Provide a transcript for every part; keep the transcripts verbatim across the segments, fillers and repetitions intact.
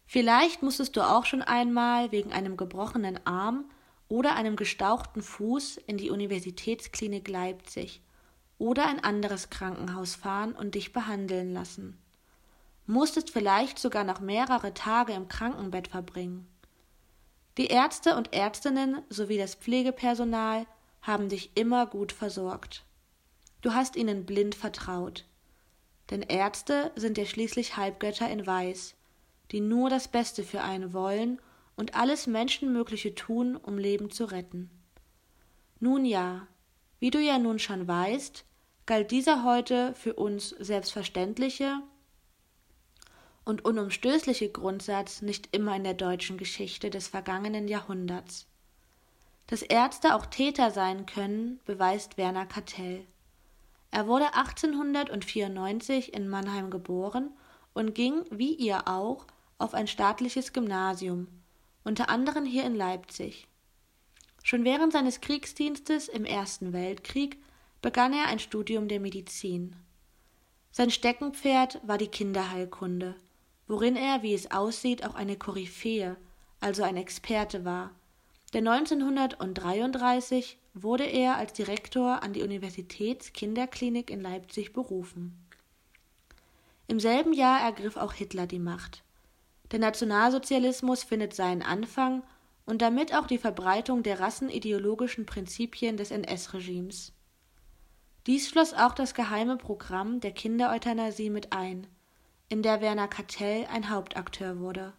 Vielleicht musstest du auch schon einmal wegen einem gebrochenen Arm oder einem gestauchten Fuß in die Universitätsklinik Leipzig oder ein anderes Krankenhaus fahren und dich behandeln lassen. Musstest vielleicht sogar noch mehrere Tage im Krankenbett verbringen. Die Ärzte und Ärztinnen sowie das Pflegepersonal haben dich immer gut versorgt. Du hast ihnen blind vertraut. Denn Ärzte sind ja schließlich Halbgötter in Weiß, die nur das Beste für einen wollen und alles Menschenmögliche tun, um Leben zu retten. Nun ja, wie du ja nun schon weißt, galt dieser heute für uns selbstverständliche und unumstößliche Grundsatz nicht immer in der deutschen Geschichte des vergangenen Jahrhunderts. Dass Ärzte auch Täter sein können, beweist Werner Cattell. Er wurde achtzehnhundertvierundneunzig in Mannheim geboren und ging, wie ihr auch, auf ein staatliches Gymnasium, unter anderem hier in Leipzig. Schon während seines Kriegsdienstes im Ersten Weltkrieg begann er ein Studium der Medizin. Sein Steckenpferd war die Kinderheilkunde, worin er, wie es aussieht, auch eine Koryphäe, also ein Experte war, denn neunzehnhundertdreiunddreißig wurde er als Direktor an die Universitätskinderklinik in Leipzig berufen. Im selben Jahr ergriff auch Hitler die Macht. Der Nationalsozialismus findet seinen Anfang und damit auch die Verbreitung der rassenideologischen Prinzipien des N S-Regimes. Dies schloss auch das geheime Programm der Kindereuthanasie mit ein, in der Werner Cattell ein Hauptakteur wurde.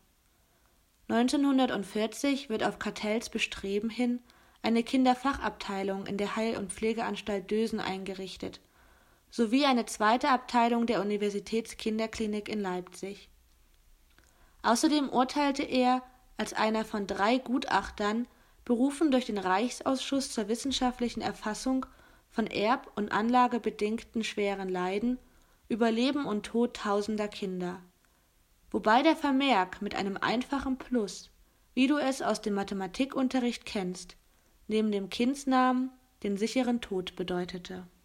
neunzehnhundertvierzig wird auf Cattells Bestreben hin eine Kinderfachabteilung in der Heil- und Pflegeanstalt Dösen eingerichtet, sowie eine zweite Abteilung der Universitätskinderklinik in Leipzig. Außerdem urteilte er als einer von drei Gutachtern, berufen durch den Reichsausschuss zur wissenschaftlichen Erfassung von erb- und anlagebedingten schweren Leiden, über Leben und Tod tausender Kinder, wobei der Vermerk mit einem einfachen Plus, wie du es aus dem Mathematikunterricht kennst, neben dem Kindsnamen den sicheren Tod bedeutete.